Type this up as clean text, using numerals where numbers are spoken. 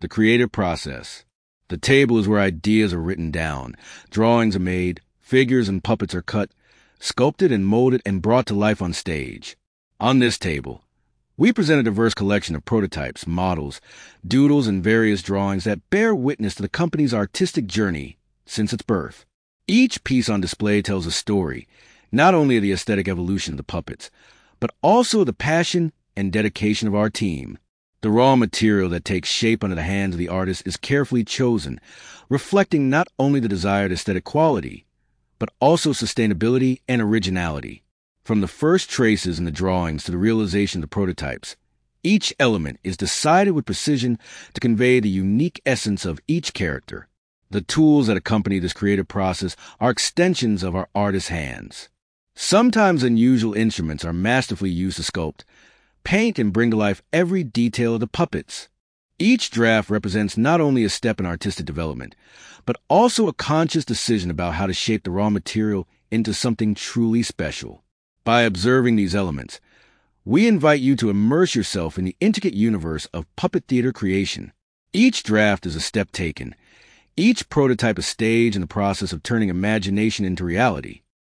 The creative process. The table is where ideas are written down, drawings are made, figures and puppets are cut, sculpted and molded and brought to life on stage. On this table, we present a diverse collection of prototypes, models, doodles, and various drawings that bear witness to the company's artistic journey since its birth. Each piece on display tells a story, not only of the aesthetic evolution of the puppets, but also of the passion and dedication of our team. The raw material that takes shape under the hands of the artist is carefully chosen, reflecting not only the desired aesthetic quality, but also sustainability and originality. From the first traces in the drawings to the realization of the prototypes, each element is decided with precision to convey the unique essence of each character. The tools that accompany this creative process are extensions of our artists' hands. Sometimes unusual instruments are masterfully used to sculpt, paint, and bring to life every detail of the puppets. Each draft represents not only a step in artistic development, but also a conscious decision about how to shape the raw material into something truly special. By observing these elements, we invite you to immerse yourself in the intricate universe of puppet theater creation. Each draft is a step taken, each prototype a stage in the process of turning imagination into reality.